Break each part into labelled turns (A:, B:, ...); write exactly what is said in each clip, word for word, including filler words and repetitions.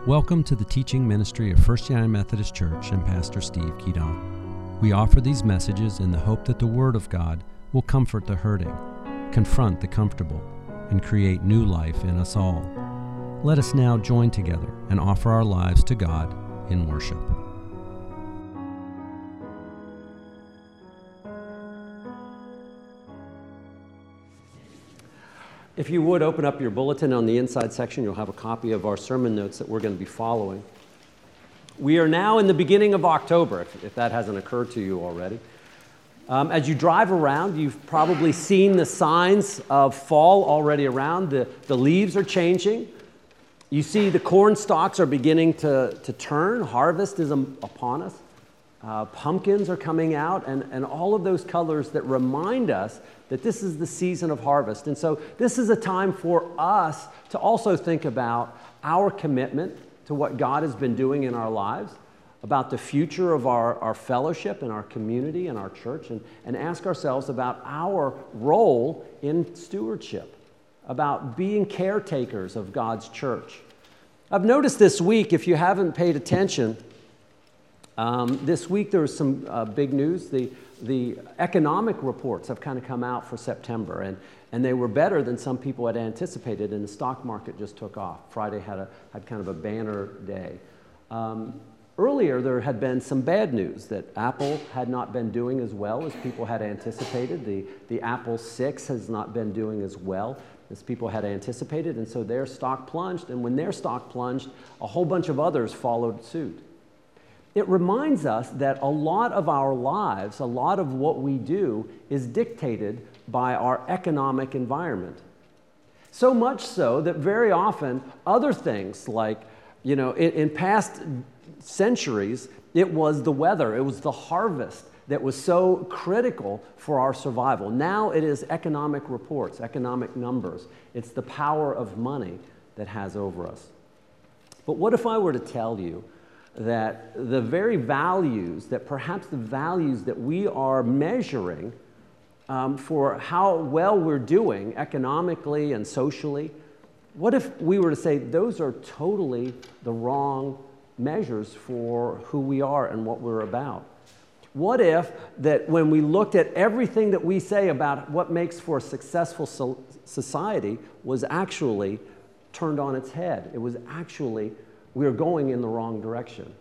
A: Welcome to the teaching ministry of First United Methodist Church and Pastor Steve Keaton. We offer these messages in the hope that the Word of God will comfort the hurting, confront the comfortable, and create new life in us all. Let us now join together and offer our lives to God in worship. If you would, open up your bulletin on the inside section. You'll have a copy of our sermon notes that we're going to be following. We are now in the beginning of October, if, if that hasn't occurred to you already. Um, as you drive around, you've probably seen the signs of fall already around. The, the leaves are changing. You see the corn stalks are beginning to, to turn. Harvest is um, upon us. Uh, pumpkins are coming out, and, and all of those colors that remind us that this is the season of harvest. And so this is a time for us to also think about our commitment to what God has been doing in our lives, about the future of our, our fellowship and our community and our church, and, and ask ourselves about our role in stewardship, about being caretakers of God's church. I've noticed this week, if you haven't paid attention, Um, this week there was some uh, big news. The, the economic reports have kind of come out for September, and, and they were better than some people had anticipated, and the stock market just took off. Friday had, a, had kind of a banner day. Um, earlier there had been some bad news that Apple had not been doing as well as people had anticipated. The, the Apple six has not been doing as well as people had anticipated, and so their stock plunged, and when their stock plunged, a whole bunch of others followed suit. It reminds us that a lot of our lives, a lot of what we do, is dictated by our economic environment. So much so that very often other things like, you know, in, in past centuries, it was the weather, it was the harvest that was so critical for our survival. Now it is economic reports, economic numbers. It's the power of money that has over us. But what if I were to tell you that the very values, that perhaps the values that we are measuring um, for how well we're doing economically and socially, what if we were to say those are totally the wrong measures for who we are and what we're about? What if that when we looked at everything that we say about what makes for a successful so- society was actually turned on its head? It was actually we are going in the wrong direction.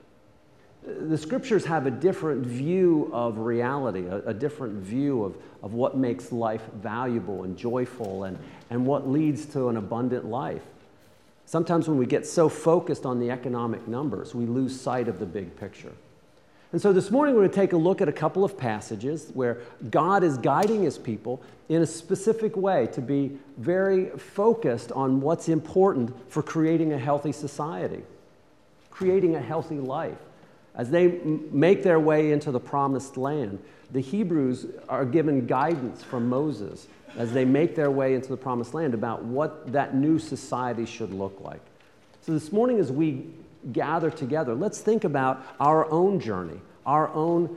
A: The scriptures have a different view of reality, a, a different view of, of what makes life valuable and joyful and, and what leads to an abundant life. Sometimes when we get so focused on the economic numbers, we lose sight of the big picture. And so this morning we're going to take a look at a couple of passages where God is guiding his people in a specific way to be very focused on what's important for creating a healthy society, creating a healthy life. As they m- make their way into the promised land, the Hebrews are given guidance from Moses as they make their way into the promised land about what that new society should look like. So this morning as we gather together, let's think about our own journey, our own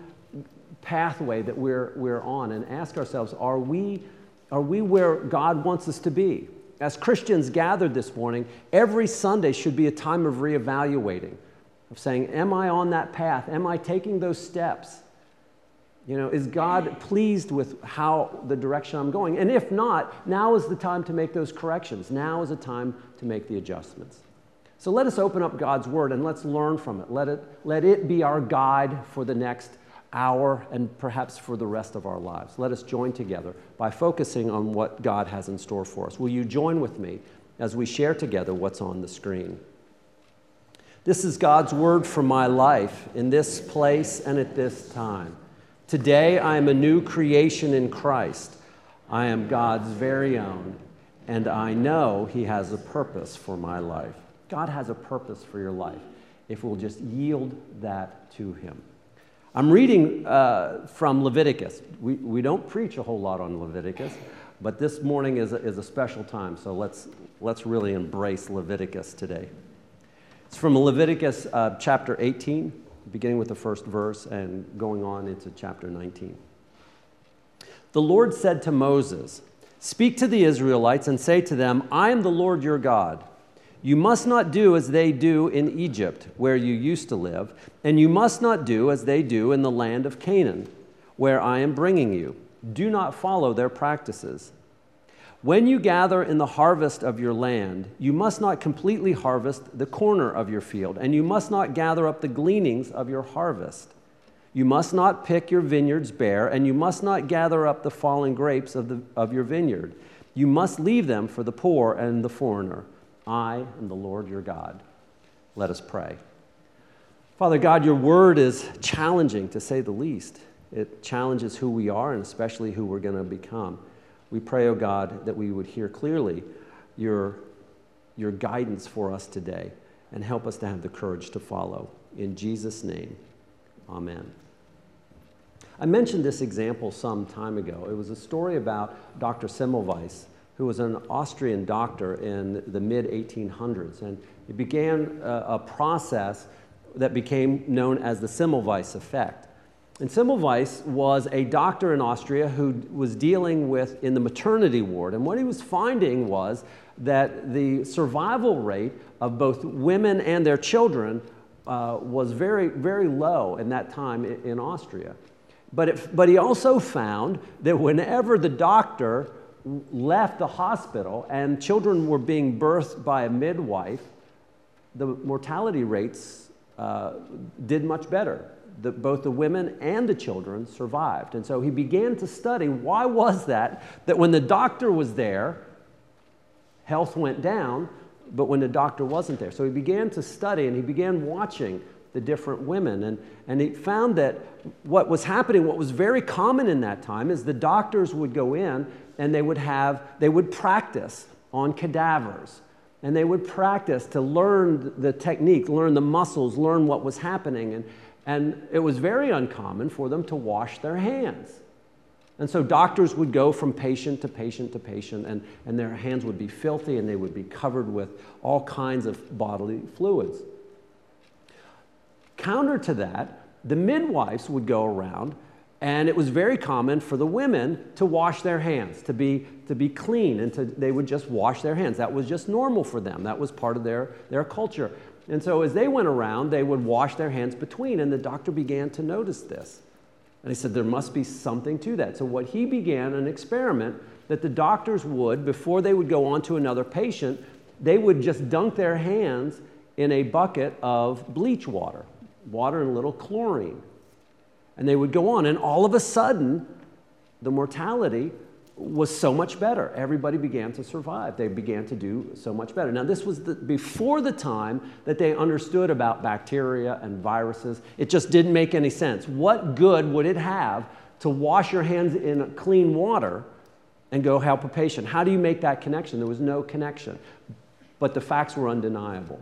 A: pathway that we're, we're on, and ask ourselves, are we, are we where God wants us to be? As Christians gathered this morning, every Sunday should be a time of reevaluating, of saying, am I on that path? Am I taking those steps? You know, is God pleased with how the direction I'm going? And if not, now is the time to make those corrections. Now is the time to make the adjustments. So let us open up God's Word and let's learn from it. Let it, let it be our guide for the next hour and perhaps for the rest of our lives. Let us join together by focusing on what God has in store for us. Will you join with me as we share together what's on the screen? This is God's Word for my life in this place and at this time. Today I am a new creation in Christ. I am God's very own, and I know He has a purpose for my life. God has a purpose for your life if we'll just yield that to Him. I'm reading uh, from Leviticus. We, we don't preach a whole lot on Leviticus, but this morning is a, is a special time, so let's, let's really embrace Leviticus today. It's from Leviticus uh, chapter eighteen, beginning with the first verse and going on into chapter nineteen. The Lord said to Moses, "Speak to the Israelites and say to them, I am the Lord your God. You must not do as they do in Egypt, where you used to live, and you must not do as they do in the land of Canaan, where I am bringing you. Do not follow their practices. When you gather in the harvest of your land, you must not completely harvest the corner of your field, and you must not gather up the gleanings of your harvest. You must not pick your vineyards bare, and you must not gather up the fallen grapes of, the, of your vineyard. You must leave them for the poor and the foreigner. I am the Lord your God. Let us pray. Father God, your word is challenging, to say the least. It challenges who we are and especially who we're going to become. We pray, oh God, that we would hear clearly your, your guidance for us today and help us to have the courage to follow. In Jesus' name, amen. I mentioned this example some time ago. It was a story about Doctor Semmelweis, who was an Austrian doctor in the mid eighteen hundreds. And it began a, a process that became known as the Semmelweis effect. And Semmelweis was a doctor in Austria who was dealing with in the maternity ward. And what he was finding was that the survival rate of both women and their children uh, was very, very low in that time in, in Austria. But, it, but he also found that whenever the doctor left the hospital and children were being birthed by a midwife, the mortality rates uh, did much better. The, both the women and the children survived. And so he began to study, why was that, that when the doctor was there, health went down, but when the doctor wasn't there. So he began to study, and he began watching the different women. And, and he found that what was happening, what was very common in that time, is the doctors would go in and they would have, they would practice on cadavers. And they would practice to learn the technique, learn the muscles, learn what was happening. And, and it was very uncommon for them to wash their hands. And so doctors would go from patient to patient to patient, and, and their hands would be filthy, and they would be covered with all kinds of bodily fluids. Counter to that, the midwives would go around, and it was very common for the women to wash their hands, to be, to be clean, and to, they would just wash their hands. That was just normal for them. That was part of their, their culture. And so as they went around, they would wash their hands between, and the doctor began to notice this. And he said, there must be something to that. So what he began, an experiment that the doctors would, before they would go on to another patient, they would just dunk their hands in a bucket of bleach water, water and a little chlorine. And they would go on, and all of a sudden, the mortality was so much better. Everybody began to survive. They began to do so much better. Now, this was the, before the time that they understood about bacteria and viruses. It just didn't make any sense. What good would it have to wash your hands in clean water and go help a patient? How do you make that connection? There was no connection. But the facts were undeniable.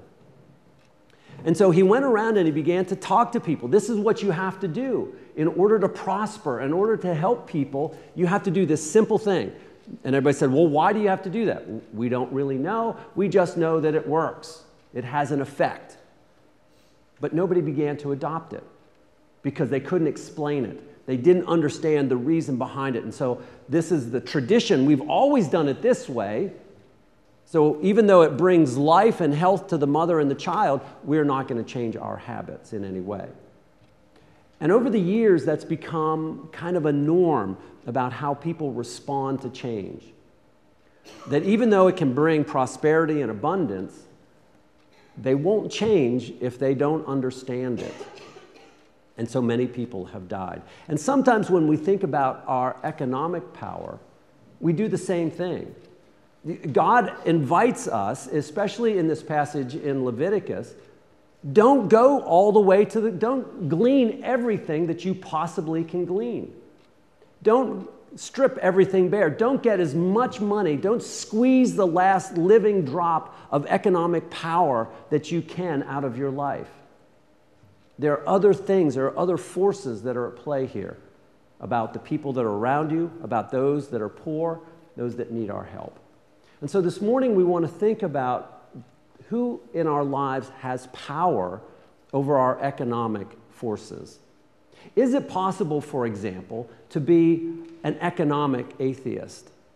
A: And so he went around and he began to talk to people. This is what you have to do. In order to prosper, in order to help people, you have to do this simple thing. And everybody said, well, why do you have to do that? We don't really know. We just know that it works. It has an effect. But nobody began to adopt it because they couldn't explain it. They didn't understand the reason behind it. And so this is the tradition. We've always done it this way. So even though it brings life and health to the mother and the child, we're not going to change our habits in any way. And over the years, that's become kind of a norm about how people respond to change. That even though it can bring prosperity and abundance, they won't change if they don't understand it. And so many people have died. And sometimes when we think about our economic power, we do the same thing. God invites us, especially in this passage in Leviticus, don't go all the way to the, don't glean everything that you possibly can glean. Don't strip everything bare. Don't get as much money. Don't squeeze the last living drop of economic power that you can out of your life. There are other things, there are other forces that are at play here about the people that are around you, about those that are poor, those that need our help. And so this morning we want to think about who in our lives has power over our economic forces. Is it possible, for example, to be an economic atheist?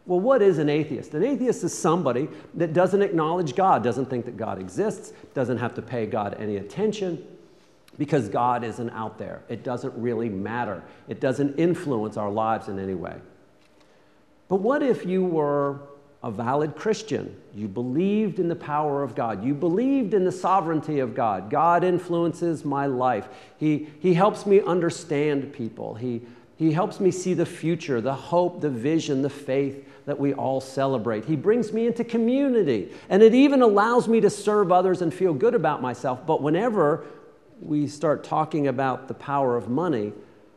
A: Well, what is an atheist? An atheist is somebody that doesn't acknowledge God, doesn't think that God exists, doesn't have to pay God any attention because God isn't out there. It doesn't really matter. It doesn't influence our lives in any way. But what if you were a valid Christian? You believed in the power of God. You believed in the sovereignty of God. God influences my life. He, he helps me understand people. He, he helps me see the future, the hope, the vision, the faith that we all celebrate. He brings me into community. And it even allows me to serve others and feel good about myself. But whenever we start talking about the power of money,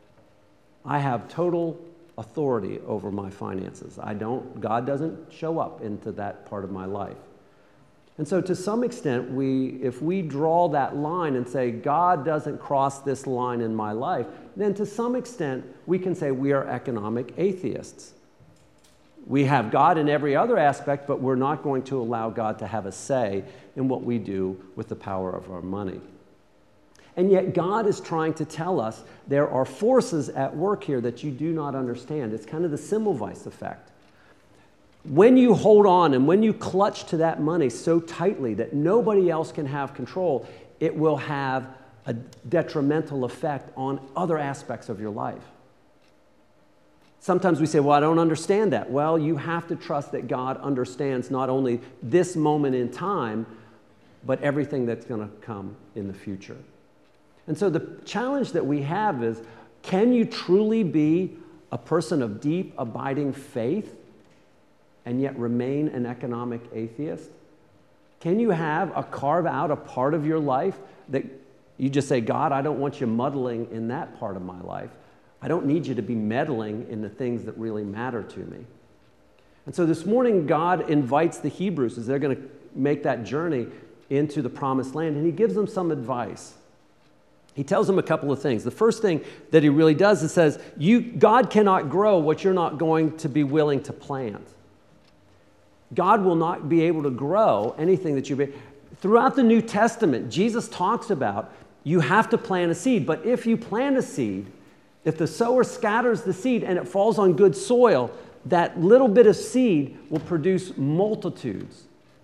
A: I have total authority over my finances. I don't, God doesn't show up into that part of my life. And so to some extent, we, if we draw that line and say, God doesn't cross this line in my life, then to some extent, we can say we are economic atheists. We have God in every other aspect, but we're not going to allow God to have a say in what we do with the power of our money. And yet God is trying to tell us there are forces at work here that you do not understand. It's kind of the Semmelweis effect. When you hold on and when you clutch to that money so tightly that nobody else can have control, it will have a detrimental effect on other aspects of your life. Sometimes we say, well, I don't understand that. Well, you have to trust that God understands not only this moment in time, but everything that's going to come in the future. And so the challenge that we have is, can you truly be a person of deep, abiding faith and yet remain an economic atheist? Can you have a carve out a part of your life that you just say, God, I don't want you muddling in that part of my life. I don't need you to be meddling in the things that really matter to me. And so this morning, God invites the Hebrews as they're going to make that journey into the promised land, and he gives them some advice. He tells them a couple of things. The first thing that he really does is says, you, God cannot grow what you're not going to be willing to plant. God will not be able to grow anything that you be. Throughout the New Testament, Jesus talks about you have to plant a seed, but if you plant a seed, if the sower scatters the seed and it falls on good soil, that little bit of seed will produce multitudes.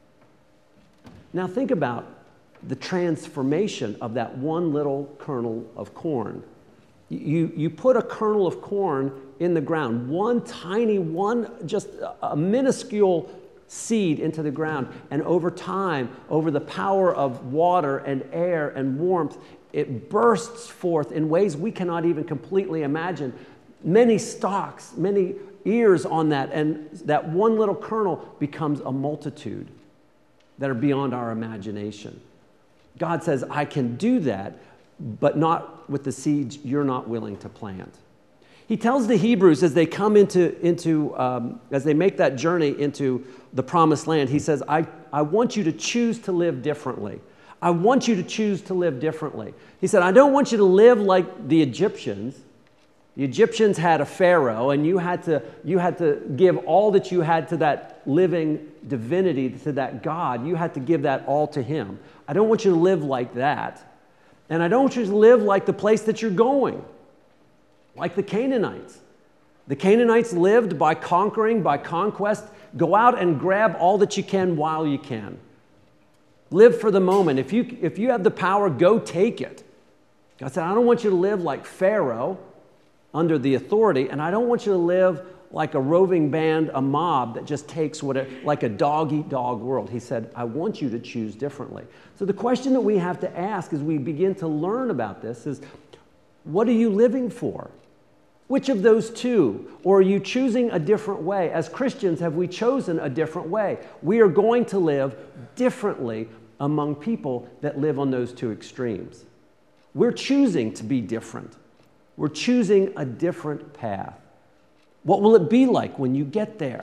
A: Now think about the transformation of that one little kernel of corn. You, you put a kernel of corn in the ground, one tiny, one just a minuscule seed into the ground, and over time, over the power of water and air and warmth, it bursts forth in ways we cannot even completely imagine. Many stalks, many ears on that, and that one little kernel becomes a multitude that are beyond our imagination. God says, I can do that, but not with the seeds you're not willing to plant. He tells the Hebrews as they come into, into um, as they make that journey into the promised land, he says, I, I want you to choose to live differently. I want you to choose to live differently. He said, I don't want you to live like the Egyptians. The Egyptians had a pharaoh, and you had to, you had to give all that you had to that living divinity, to that God. You had to give that all to him. I don't want you to live like that. And I don't want you to live like the place that you're going, like the Canaanites. The Canaanites lived by conquering, by conquest. Go out and grab all that you can while you can. Live for the moment. If you, if you have the power, go take it. God said, I don't want you to live like Pharaoh under the authority, and I don't want you to live like a roving band, a mob that just takes what it, like a dog-eat-dog world. He said, I want you to choose differently. So the question that we have to ask as we begin to learn about this is, what are you living for? Which of those two? Or are you choosing a different way? As Christians, have we chosen a different way? We are going to live differently among people that live on those two extremes. We're choosing to be different. We're choosing a different path. What will it be like when you get there?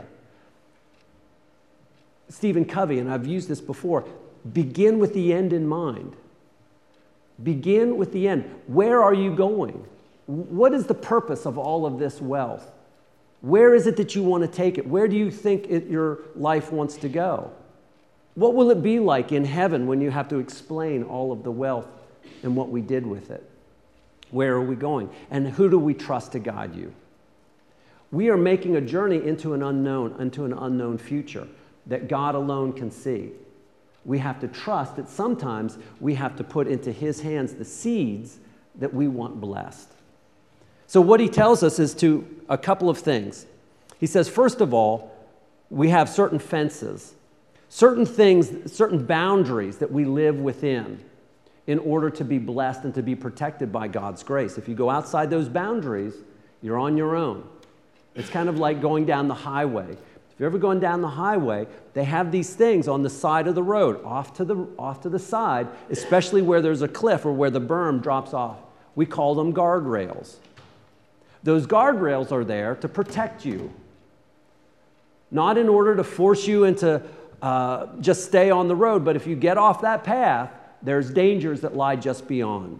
A: Stephen Covey, and I've used this before, begin with the end in mind. Begin with the end. Where are you going? What is the purpose of all of this wealth? Where is it that you want to take it? Where do you think it, your life wants to go? What will it be like in heaven when you have to explain all of the wealth and what we did with it? Where are we going? And who do we trust to guide you? We are making a journey into an unknown, into an unknown future that God alone can see. We have to trust that sometimes we have to put into His hands the seeds that we want blessed. So what He tells us is to a couple of things. He says, first of all, we have certain fences, certain things, certain boundaries that we live within in order to be blessed and to be protected by God's grace. If you go outside those boundaries, you're on your own. It's kind of like going down the highway. If you're ever going down the highway, they have these things on the side of the road, off to the, off to the side, especially where there's a cliff or where the berm drops off. We call them guardrails. Those guardrails are there to protect you, not in order to force you into uh, just stay on the road, but if you get off that path, there's dangers that lie just beyond.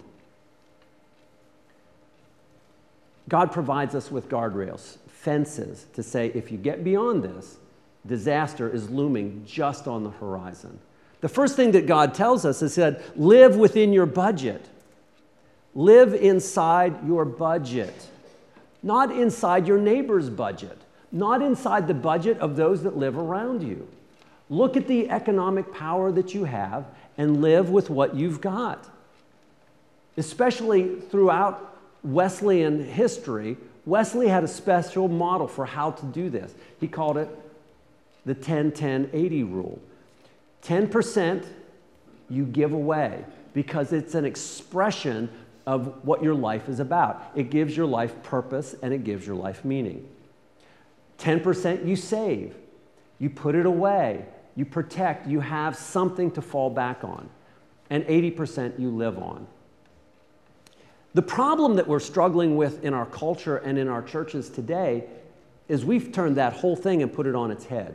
A: God provides us with guardrails, fences, to say if you get beyond this, disaster is looming just on the horizon. The first thing that God tells us is that live within your budget. Live inside your budget, not inside your neighbor's budget, not inside the budget of those that live around you. Look at the economic power that you have and live with what you've got. Especially throughout Wesleyan history, Wesley had a special model for how to do this. He called it the ten ten eighty rule. ten percent you give away because it's an expression of what your life is about. It gives your life purpose and it gives your life meaning. ten percent you save. You put it away. You protect. You have something to fall back on. And eighty percent you live on. The problem that we're struggling with in our culture and in our churches today is we've turned that whole thing and put it on its head.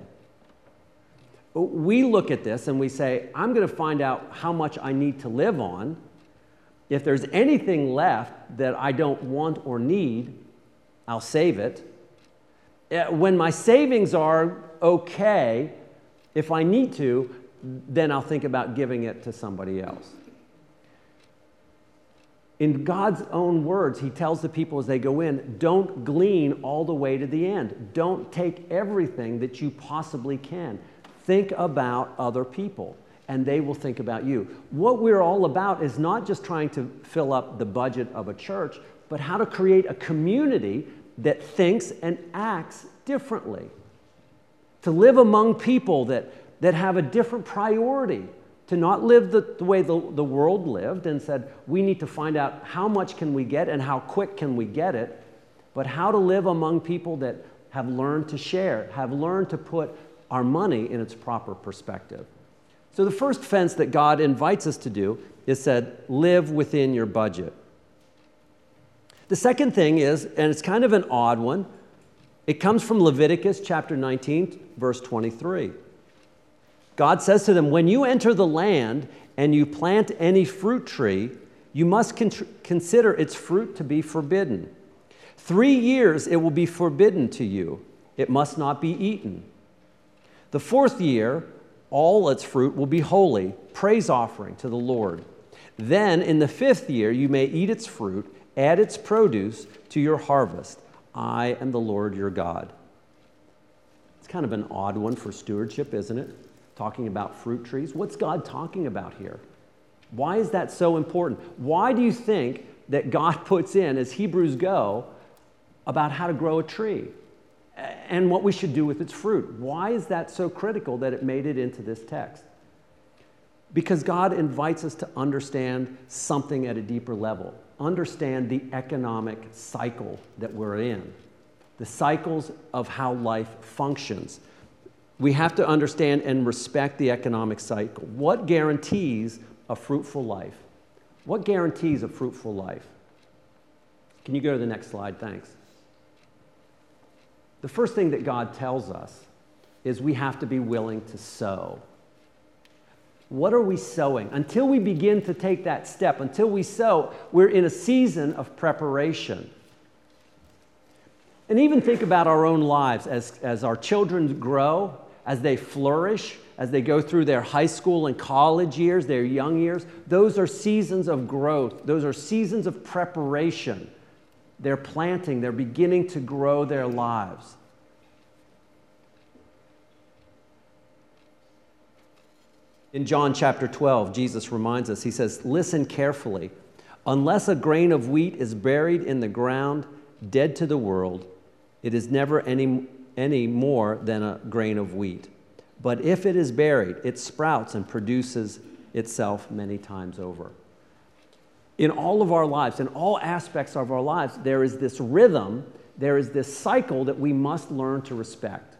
A: We look at this and we say, I'm going to find out how much I need to live on. If there's anything left that I don't want or need, I'll save it. When my savings are okay, if I need to, then I'll think about giving it to somebody else. In God's own words, He tells the people as they go in, don't glean all the way to the end. Don't take everything that you possibly can. Think about other people, and they will think about you. What we're all about is not just trying to fill up the budget of a church, but how to create a community that thinks and acts differently. To live among people that, that have a different priority. To not live the, the way the, the world lived and said, we need to find out how much can we get and how quick can we get it, but how to live among people that have learned to share, have learned to put our money in its proper perspective. So the first fence that God invites us to do is said, live within your budget. The second thing is, and it's kind of an odd one, it comes from Leviticus chapter nineteen, verse twenty-three. God says to them, when you enter the land and you plant any fruit tree, you must con- consider its fruit to be forbidden. Three years it will be forbidden to you. It must not be eaten. The fourth year, all its fruit will be holy, praise offering to the Lord. Then in the fifth year, you may eat its fruit, add its produce to your harvest. I am the Lord your God. It's kind of an odd one for stewardship, isn't it? Talking about fruit trees. What's God talking about here? Why is that so important? Why do you think that God puts in, as Hebrews go, about how to grow a tree and what we should do with its fruit? Why is that so critical that it made it into this text? Because God invites us to understand something at a deeper level. Understand the economic cycle that we're in. The cycles of how life functions. We have to understand and respect the economic cycle. What guarantees a fruitful life? What guarantees a fruitful life? Can you go to the next slide? Thanks. The first thing that God tells us is we have to be willing to sow. What are we sowing? Until we begin to take that step, until we sow, we're in a season of preparation. And even think about our own lives as, as our children grow, as they flourish, as they go through their high school and college years, their young years. Those are seasons of growth. Those are seasons of preparation They're planting, they're beginning to grow their lives. In John chapter twelve, Jesus reminds us, he says, listen carefully. Unless a grain of wheat is buried in the ground, dead to the world, it is never any, any more than a grain of wheat. But if it is buried, it sprouts and produces itself many times over. In all of our lives, in all aspects of our lives, there is this rhythm, there is this cycle that we must learn to respect.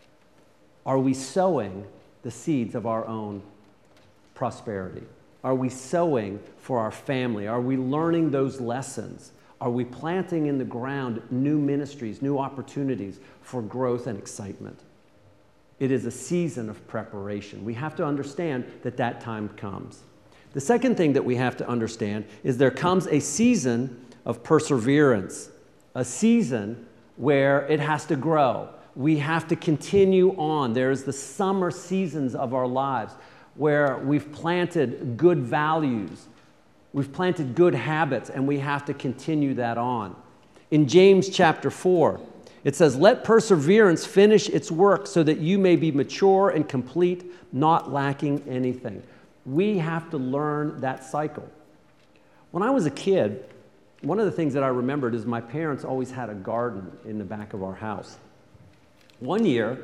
A: Are we sowing the seeds of our own prosperity? Are we sowing for our family? Are we learning those lessons? Are we planting in the ground new ministries, new opportunities for growth and excitement? It is a season of preparation. We have to understand that that time comes. The second thing that we have to understand is there comes a season of perseverance, a season where it has to grow. We have to continue on. There's the summer seasons of our lives where we've planted good values, we've planted good habits, and we have to continue that on. In James chapter four, it says, let perseverance finish its work so that you may be mature and complete, not lacking anything. We have to learn that cycle. When I was a kid, one of the things that I remembered is my parents always had a garden in the back of our house. One year,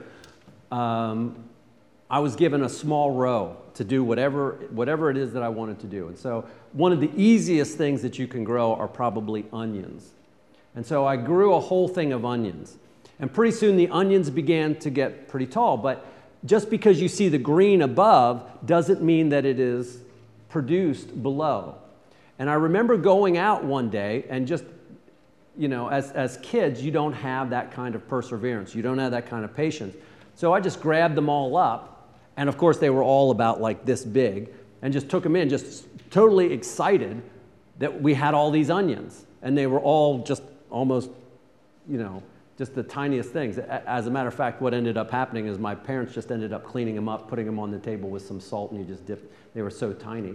A: um, I was given a small row to do whatever, whatever it is that I wanted to do. And so one of the easiest things that you can grow are probably onions. And so I grew a whole thing of onions. And pretty soon the onions began to get pretty tall. But just because you see the green above doesn't mean that it is produced below. And I remember going out one day and just, you know, as, as kids, you don't have that kind of perseverance. You don't have that kind of patience. So I just grabbed them all up. And of course, they were all about like this big, and just took them in, just totally excited that we had all these onions. And they were all just almost, you know, just the tiniest things. As a matter of fact, what ended up happening is my parents just ended up cleaning them up, putting them on the table with some salt, and you just dip. They were so tiny.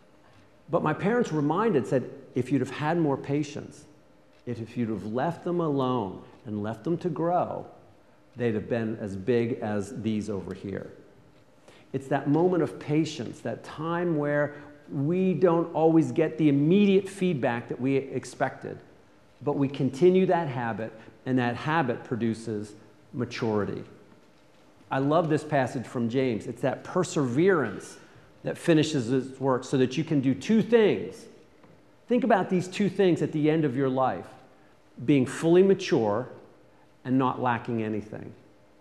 A: But my parents reminded, said, if you'd have had more patience, if you'd have left them alone and left them to grow, they'd have been as big as these over here. It's that moment of patience, that time where we don't always get the immediate feedback that we expected, but we continue that habit, and that habit produces maturity. I love this passage from James. It's that perseverance that finishes its work so that you can do two things. Think about these two things at the end of your life: being fully mature and not lacking anything.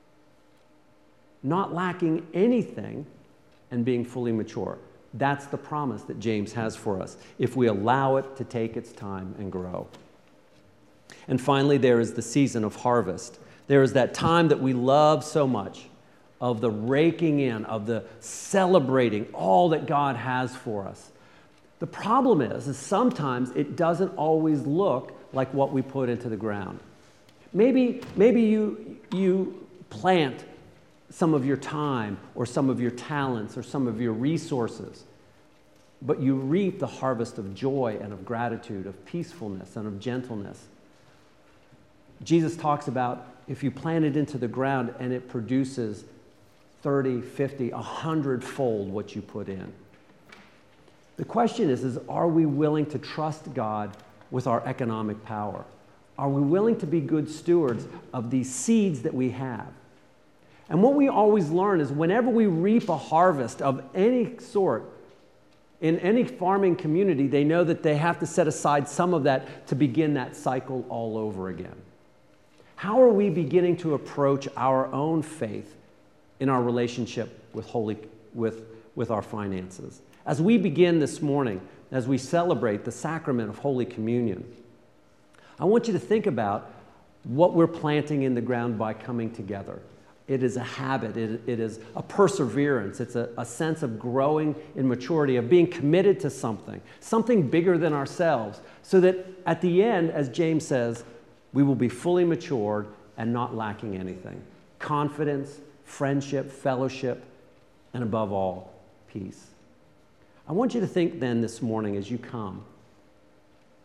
A: Not lacking anything and being fully mature. That's the promise that James has for us if we allow it to take its time and grow. And finally, there is the season of harvest. There is that time that we love so much, of the raking in, of the celebrating all that God has for us. The problem is, is sometimes it doesn't always look like what we put into the ground. Maybe, maybe you, you plant some of your time or some of your talents or some of your resources, but you reap the harvest of joy and of gratitude, of peacefulness and of gentleness. Jesus talks about if you plant it into the ground and it produces thirty, fifty, a hundred-fold what you put in. The question is, is are we willing to trust God with our economic power? Are we willing to be good stewards of these seeds that we have? And what we always learn is whenever we reap a harvest of any sort, in any farming community, they know that they have to set aside some of that to begin that cycle all over again. How are we beginning to approach our own faith in our relationship with holy, with, with our finances? As we begin this morning, as we celebrate the sacrament of Holy Communion, I want you to think about what we're planting in the ground by coming together. It is a habit. It, it is a perseverance. It's a, a sense of growing in maturity, of being committed to something, something bigger than ourselves, so that at the end, as James says, we will be fully matured and not lacking anything. Confidence, friendship, fellowship, and above all, peace. I want you to think then this morning as you come,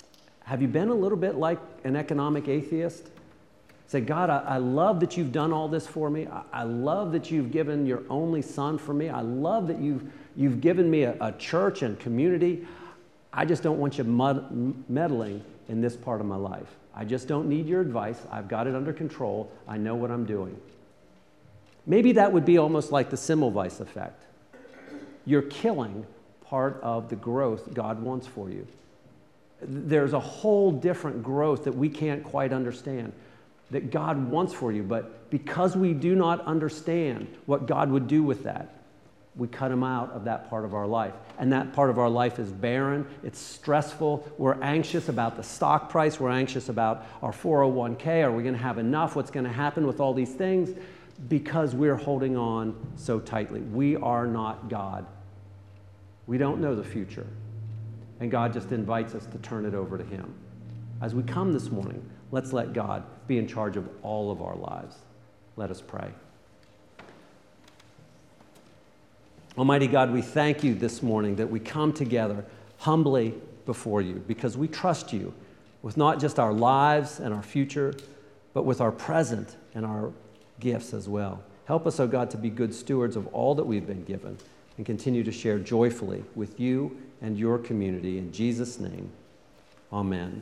A: Have you been a little bit like an economic atheist? Say, God, I, I love that you've done all this for me. I, I love that you've given your only son for me. I love that you've, you've given me a, a church and community. I just don't want you mud, meddling in this part of my life. I just don't need your advice. I've got it under control. I know what I'm doing. Maybe that would be almost like the Semmelweis effect. You're killing part of the growth God wants for you. There's a whole different growth that we can't quite understand that God wants for you, but because we do not understand what God would do with that, we cut him out of that part of our life. And that part of our life is barren, it's stressful, we're anxious about the stock price, we're anxious about our four oh one k, are we going to have enough, what's going to happen with all these things, because we're holding on so tightly. We are not God. We don't know the future. And God just invites us to turn it over to him. As we come this morning, let's let God be in charge of all of our lives. Let us pray. Almighty God, we thank you this morning that we come together humbly before you because we trust you with not just our lives and our future, but with our present and our gifts as well. Help us, O God, to be good stewards of all that we've been given and continue to share joyfully with you and your community. In Jesus' name, amen.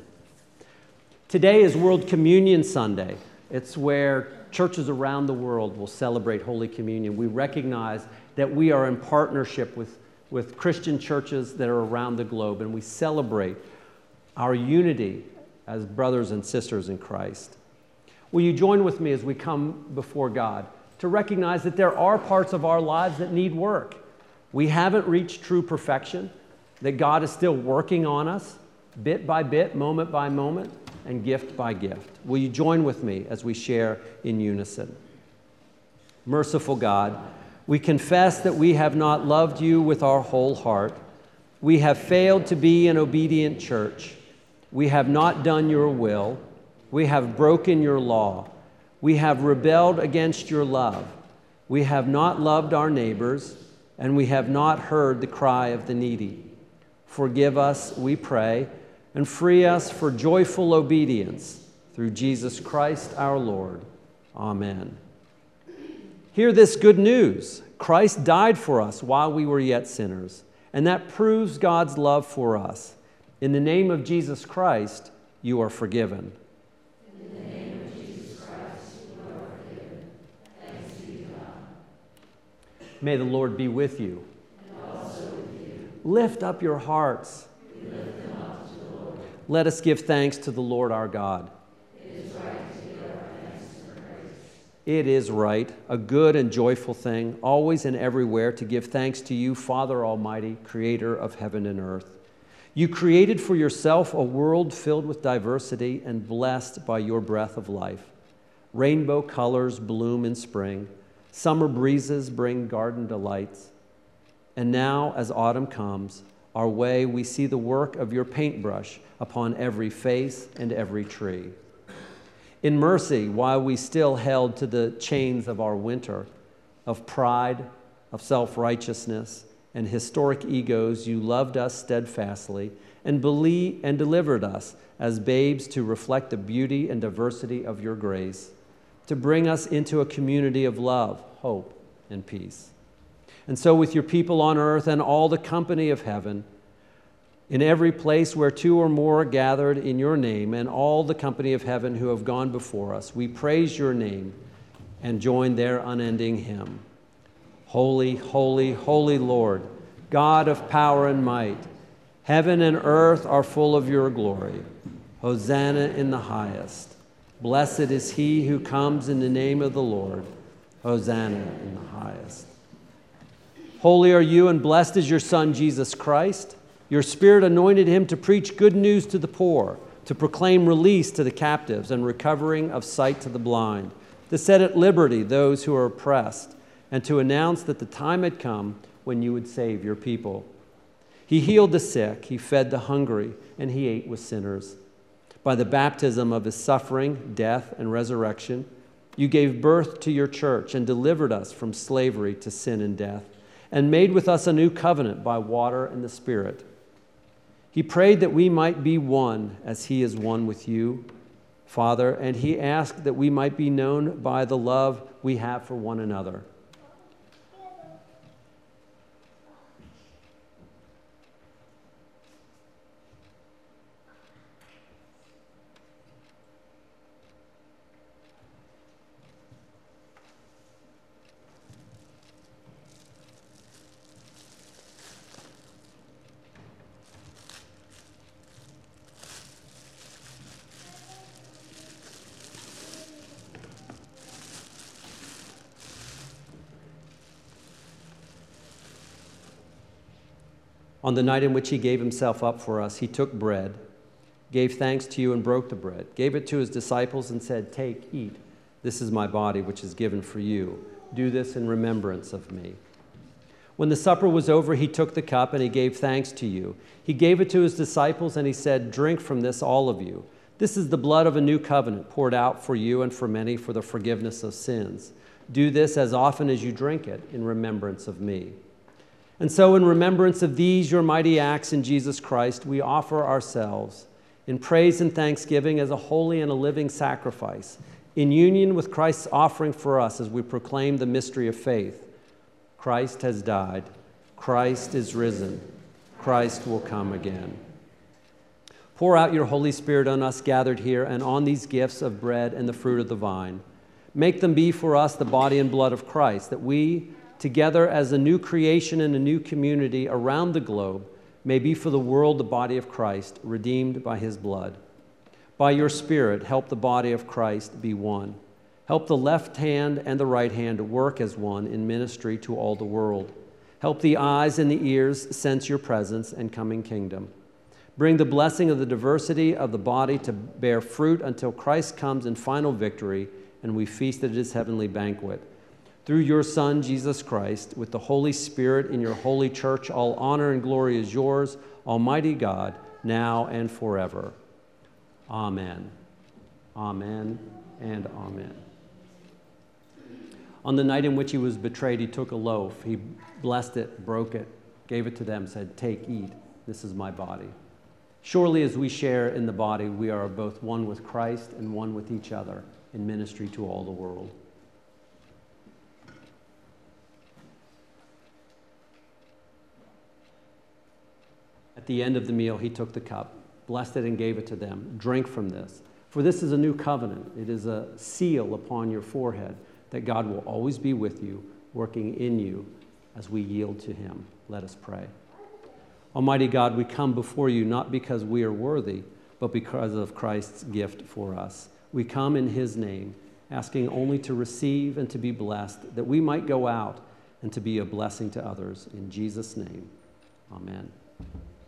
A: Today is World Communion Sunday. It's where churches around the world will celebrate Holy Communion. We recognize that we are in partnership with, with Christian churches that are around the globe, and we celebrate our unity as brothers and sisters in Christ. Will you join with me as we come before God to recognize that there are parts of our lives that need work? We haven't reached true perfection, that God is still working on us, bit by bit, moment by moment, and gift by gift. Will you join with me as we share in unison? Merciful God, we confess that we have not loved you with our whole heart. We have failed to be an obedient church. We have not done your will. We have broken your law. We have rebelled against your love. We have not loved our neighbors, and we have not heard the cry of the needy. Forgive us, we pray, and free us for joyful obedience through Jesus Christ our Lord. Amen. Hear this good news. Christ died for us while we were yet sinners, and that proves God's love for us. In the name of Jesus Christ, you are forgiven.
B: In the name of Jesus Christ, you are forgiven. Thanks be to God.
A: May the Lord be with you.
B: And also with you.
A: Lift up your hearts.
B: We lift them up to the Lord.
A: Let us give thanks to the Lord our God.
B: It is right to give our thanks and praise.
A: It is right, a good and joyful thing, always and everywhere to give thanks to you, Father Almighty, creator of heaven and earth. You created for yourself a world filled with diversity and blessed by your breath of life. Rainbow colors bloom in spring. Summer breezes bring garden delights. And now, as autumn comes our way, we see the work of your paintbrush upon every face and every tree. In mercy, while we still held to the chains of our winter, of pride, of self-righteousness, and historic egos, you loved us steadfastly and believe, and delivered us as babes to reflect the beauty and diversity of your grace, to bring us into a community of love, hope, and peace. And so with your people on earth and all the company of heaven, in every place where two or more are gathered in your name, and all the company of heaven who have gone before us, we praise your name and join their unending hymn. Holy, holy, holy Lord, God of power and might, heaven and earth are full of your glory. Hosanna in the highest. Blessed is he who comes in the name of the Lord. Hosanna in the highest. Holy are you, and blessed is your Son, Jesus Christ. Your Spirit anointed him to preach good news to the poor, to proclaim release to the captives and recovering of sight to the blind, to set at liberty those who are oppressed, and to announce that the time had come when you would save your people. He healed the sick, he fed the hungry, and he ate with sinners. By the baptism of his suffering, death, and resurrection, you gave birth to your church and delivered us from slavery to sin and death, and made with us a new covenant by water and the Spirit. He prayed that we might be one as he is one with you, Father, and he asked that we might be known by the love we have for one another. On the night in which he gave himself up for us, he took bread, gave thanks to you and broke the bread, gave it to his disciples and said, "Take, eat. This is my body, which is given for you. Do this in remembrance of me." When the supper was over, he took the cup and he gave thanks to you. He gave it to his disciples and he said, "Drink from this, all of you. This is the blood of a new covenant poured out for you and for many for the forgiveness of sins. Do this as often as you drink it in remembrance of me." And so in remembrance of these, your mighty acts in Jesus Christ, we offer ourselves in praise and thanksgiving as a holy and a living sacrifice, in union with Christ's offering for us as we proclaim the mystery of faith. Christ has died. Christ is risen. Christ will come again. Pour out your Holy Spirit on us gathered here and on these gifts of bread and the fruit of the vine. Make them be for us the body and blood of Christ, that we, together as a new creation and a new community around the globe, may be for the world the body of Christ, redeemed by his blood. By your Spirit, help the body of Christ be one. Help the left hand and the right hand work as one in ministry to all the world. Help the eyes and the ears sense your presence and coming kingdom. Bring the blessing of the diversity of the body to bear fruit until Christ comes in final victory and we feast at his heavenly banquet. Through your Son, Jesus Christ, with the Holy Spirit in your holy church, all honor and glory is yours, Almighty God, now and forever. Amen. Amen and amen. On the night in which he was betrayed, he took a loaf. He blessed it, broke it, gave it to them, said, "Take, eat. This is my body." Surely as we share in the body, we are both one with Christ and one with each other in ministry to all the world. At the end of the meal, he took the cup, blessed it, and gave it to them. "Drink from this, for this is a new covenant. It is a seal upon your forehead that God will always be with you, working in you as we yield to him." Let us pray. Almighty God, we come before you not because we are worthy, but because of Christ's gift for us. We come in his name, asking only to receive and to be blessed, that we might go out and to be a blessing to others. In Jesus' name, amen.